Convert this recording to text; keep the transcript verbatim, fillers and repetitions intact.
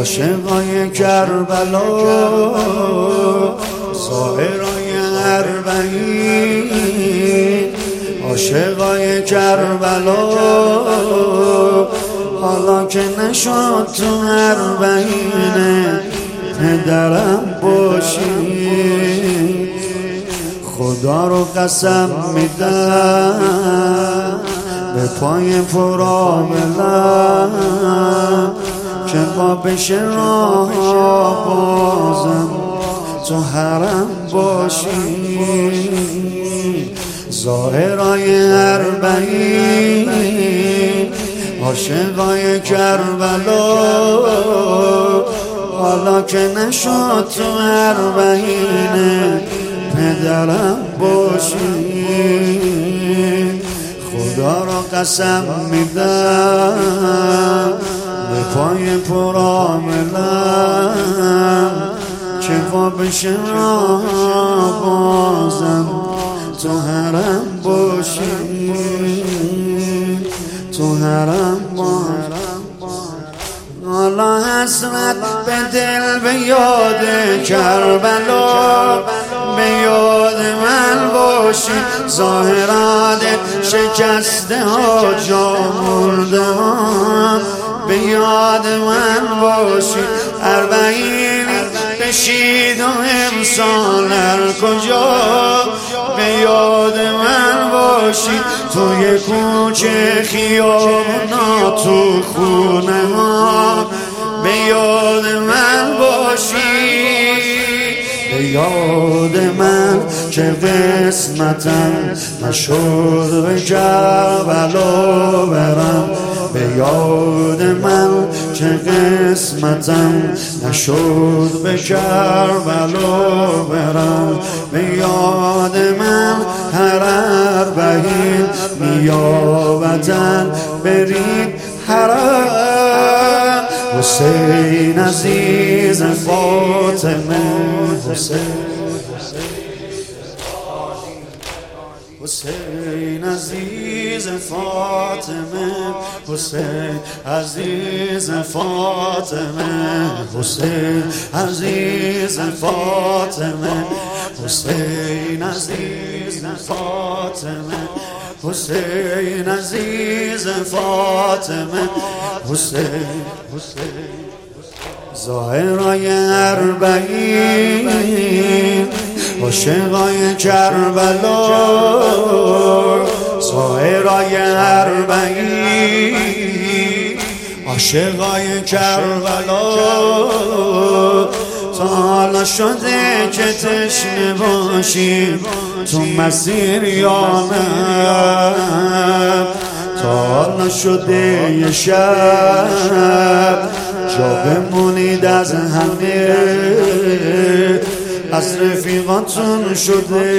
عاشقای کربلا ظاهرای اربعین، عاشقای کربلا حالا که نشد تو اربعین پدرم باشی. خدا رو قسم میدم به پای پرآملم که با بشه راه بازم تو حرم باشی. ظاهرای اربعین، عاشقای کربلا حالا که نشد تو اربعین پدرم باشی. خدا را قسم میدم به پای پرآملم که با بشه راه بازم تو حرم باشی، تو حرم باشی. حالا حسرت به دل به یاد کربلا به یاد من باشی. ظاهرات شکسته ها جا مرده ها به یاد من باشی. اربعین بشید و امسالر کجا به یاد من باشی. توی کوچه خیابونا تو خونه ها به یاد من باشی. به یاد من که قسمتم نشد به کربلا برم. به یاد من که قسمتم نشد به کربلا برم. به یاد من هر اربعین نیابتن برید حرم. حسین عزیز فاطمه، حسین حسین عزیز فاطمه، حسین عزیز فاطمه، حسین عزیز فاطمه، حسین عزیز فاطمه، حسین عزیز فاطمه، حسین حسین. ظاهرای اربعین، عاشقای کربلا ظاهرای اربعین، عاشقای کربلا. تا حالا شده که تشنه باشی تو مسیر یا نه؟ تا حالا شده یه شب جا بمونید از همه، از رفیقاتون شده